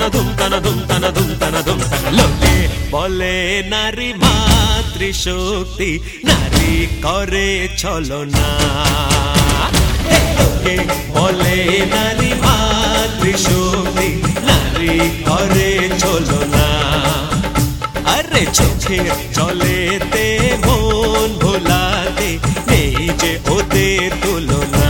লোকে বলে নারী মাতৃশক্তি, নারী করে ছলনা। লোকে বলে নারী মাতৃশক্তি, নারী করে ছলনা। আরে চোখের জলেতে মন ভোলাতে নেই যে ওদের তুলনা।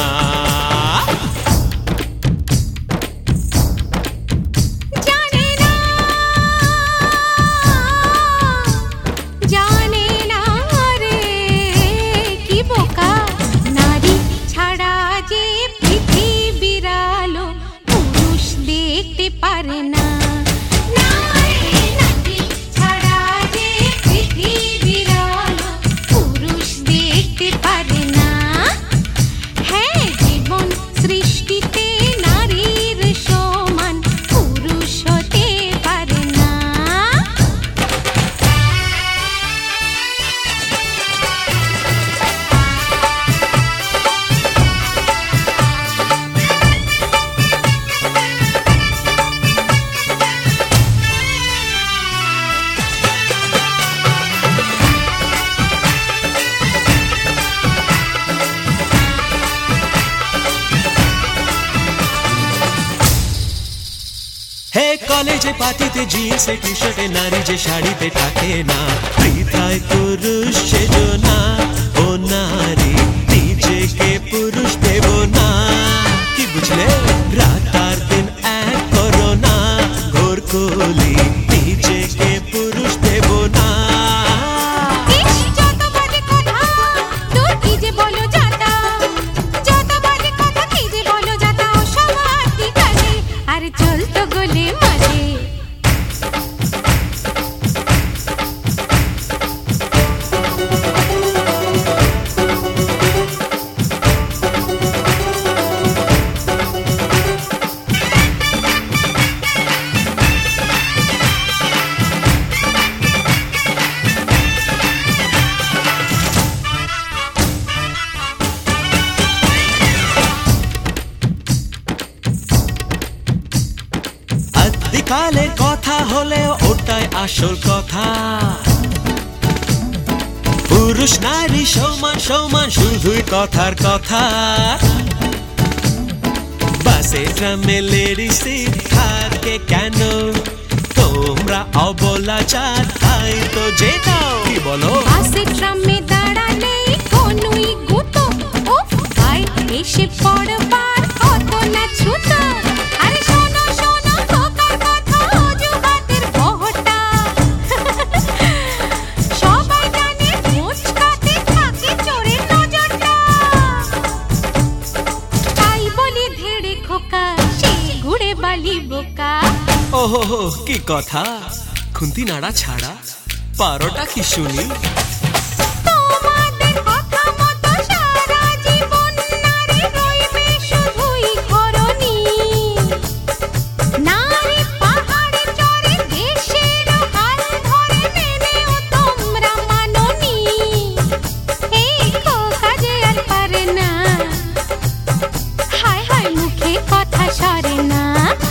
পারে না ছাড়া যে পৃথিবীর আলো পুরুষ দেখতে পারে না। হ্যাঁ, জীবন সৃষ্টিতে নারীর সমান পুরুষ হতে পারে না। হে কলেজে পার্টিতে জিন্সে টি শার্টে নারী যে শাড়িতে থাকে না, বৃথায় পুরুষ সেজো না। ও নারী নিজেকে পুরুষ দেব না। কি বুঝলে? রাত আর দিন এক করো না, ঘোর কলি নিজেকে পুরুষ দেব না। কালের কথা হলেও ওটাই আসল কথা। পুরুষ নারী সমান সমান শুধুই কথার কথা। বাসে ট্রামে লেডিস সিট থাকে কেন? তোমরা অবলা চার তাই তো যেটাও। কি বলো? বাসে ট্রামে দাঁড়ালে কোনই গুতো, ও ভাই এসে পড়বার কত না ছুতো। আরে শোনো শোনো খোকার কথা, অজুহাতের বহটা। সবাই জানে মুচকাতে থাকে চোরের নজরটা। তাই বলি ধেড়ে খোকা, সে ঘুরে বালি বোকা। ওহো কি কথা, খুন্তি নাড়া ছাড়া পারোটা কি শুনি? তোমাদের কথা মতো সারা জীবন নারী রইবে শুধুই ঘরণী। নারী পাহাড়ে চড়ে দেশের হাল ধরে মেনেও তোমরা মাননি। এই খোকা যে আর পারে না, হায় হায় মুখে কথা সরে না।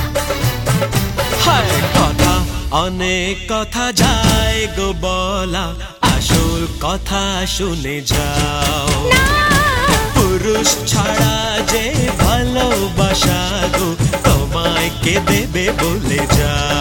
হায় কথা অনেক কথা যায় গো বলা, আসল কথা শুনে যাও। পুরুষ ছাড়া যে ভালোবাসা গো তোমায় কে দেবে বলে যাও।